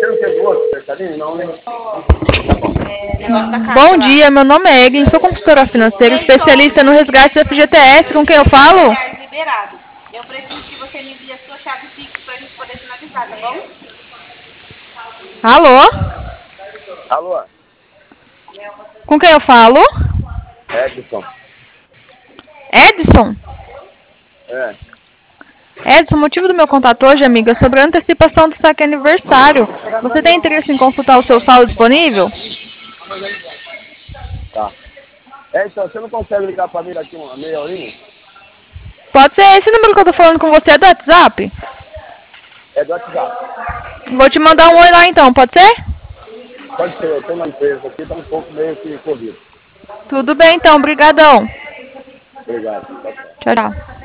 Bom dia, meu nome é Eglin, sou consultora financeira, especialista no resgate do FGTS. Com quem eu falo? Liberado. Eu preciso que você me envie a sua chave Pix para a gente poder finalizar, tá bom? Alô? Alô? Com quem eu falo? Edson. Edson? É. Edson, o motivo do meu contato hoje, amiga, é sobre a antecipação do saque aniversário. Você tem interesse em consultar o seu saldo disponível? Tá. Edson, você não consegue ligar pra mim daqui uma meia horinha? Pode ser esse número que eu tô falando com você, é do WhatsApp? É do WhatsApp. Vou te mandar um oi lá então, pode ser? Pode ser, eu tô na empresa aqui, tá um pouco meio que corrido. Tudo bem então, brigadão. Obrigado. Tchau, tchau.